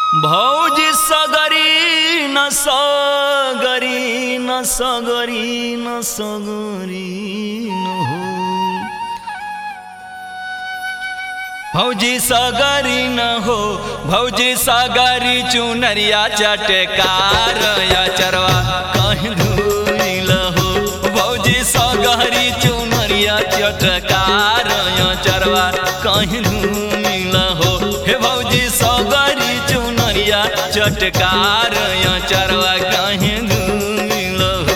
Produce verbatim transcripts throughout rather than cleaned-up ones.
भौजी सगरी न सगरी न सगरी न सगरी न हो भौजी सगरी न हो भौजी सगरी चुनरिया चटकार चरवा कहीं धूल हो भौजी सगरी चुनरिया चटकार चरवा कहीं धूल हो हे भौजी सगरी चुनरिया चटकार चरवा कहीं धूल हो।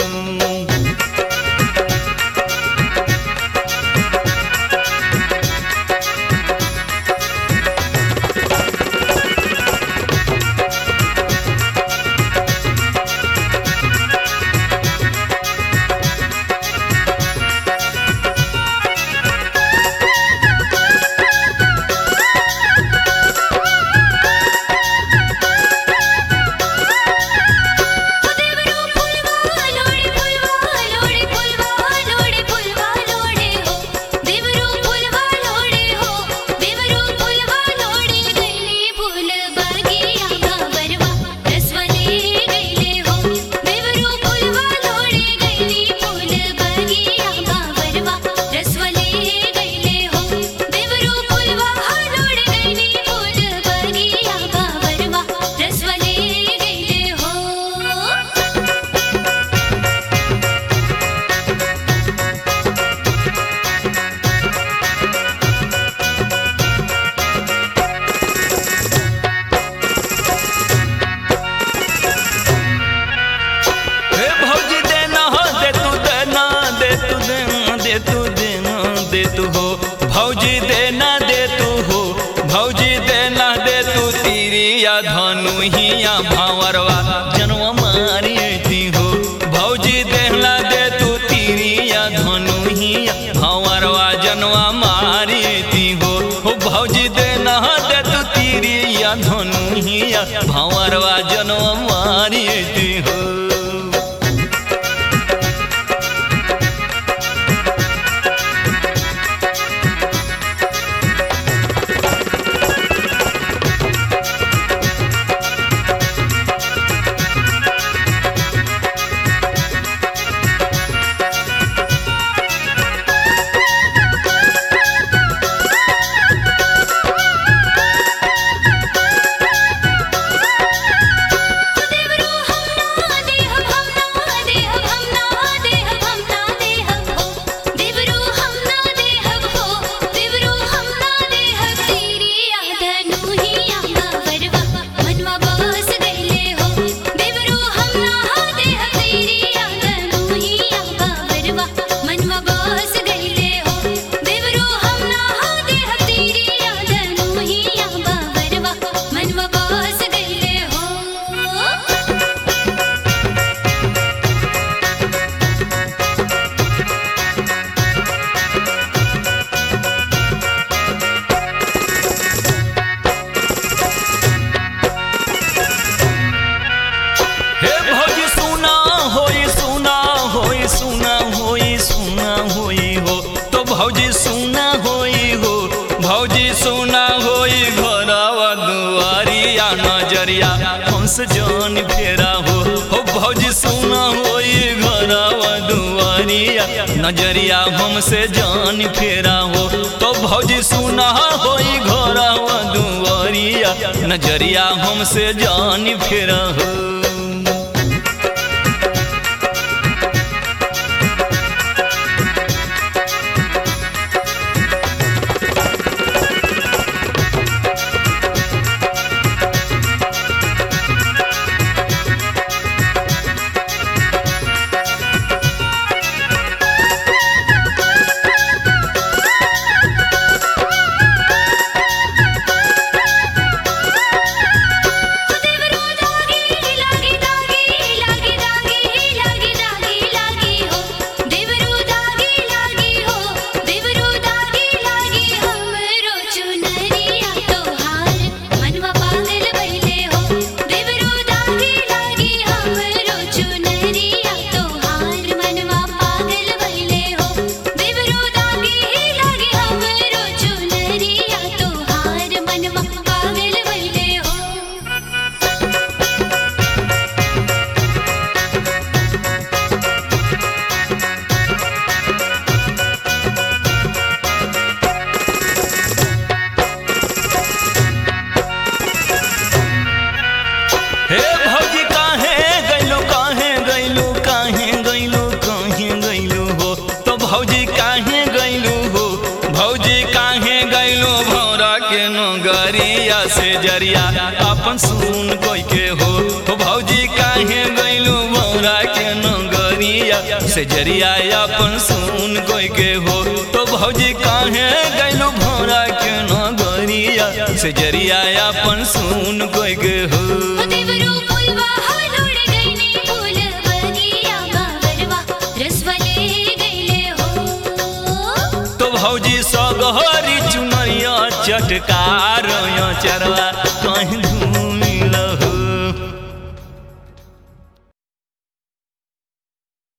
भौजी देना दे तू हो भौजी देना दे तू तीरिया धनुहिया भावरवा जनवा मारियती हो भौजी देना दे तू तीरिया धनुहिया भावरवा जनवा मारियती हो भौजी देना दे तू तीरिया धनुहिया भावरवा जनवा मारियती हो। भौजी सुना होई हो भौजी सुना होई घरवा दुआरिया नजरिया हमसे जान फेरा हो हो भौजी सुना होई घरवा दुआरिया नजरिया हमसे जान फेरा हो तो भौजी सुना होई घरवा दुआरिया नजरिया हमसे जान फेरा हो। देवरो जागी नगरिया से जरिया अपन सुन कोई के हो हो भौजी काहे गइलू भौरा के नगरिया से जरिया अपन सुन कोई के हो तो भौजी काहे गइलू भौरा के नगरिया से जरिया अपन सुन कोई के हो भौजी सगहरी चुनरिया चटकार चरवा